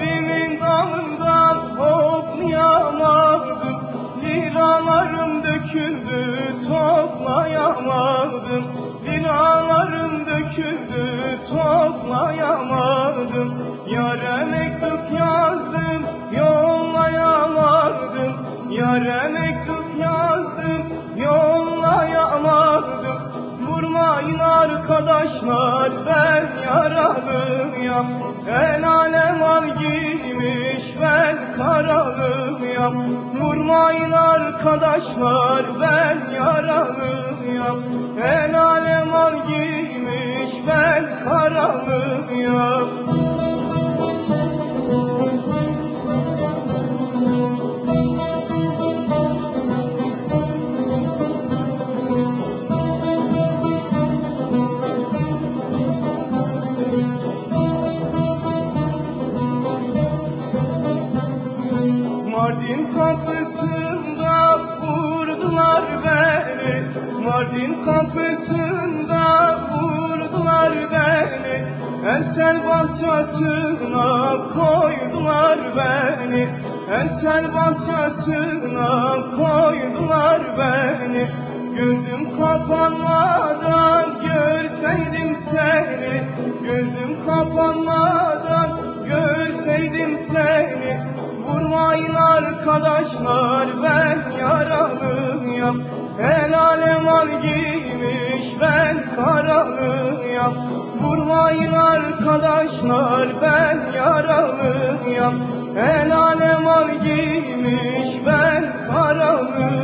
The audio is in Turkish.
yarimin dalından hoplayamadım. Liralarım döküldü toplayamadım. Liralarım döküldü toplayamadım. Yâre mektup yazdım yollayamadım. Yâre mektup yazdım yollayamadım. Vurmayın arkadaşlar ben yaralıyım. El alem al giymiş ben karalıyım. Vurmayın arkadaşlar ben yaralıyım. El alem al giymiş ben karalıyım. Mardin kapısında vurdular beni. Mardin kapısında vurdular beni. Ersel bahçesine koydular beni. Ersel bahçesine koydular beni. Gözüm kapanmadan görseydim seni. Gözüm kapanmadan görseydim seni. Vurmayın arkadaşlar ben yaralıyım. El alem al giymiş ben karalıyım. Vurmayın arkadaşlar ben yaralıyım. El alem al giymiş ben karalıyım.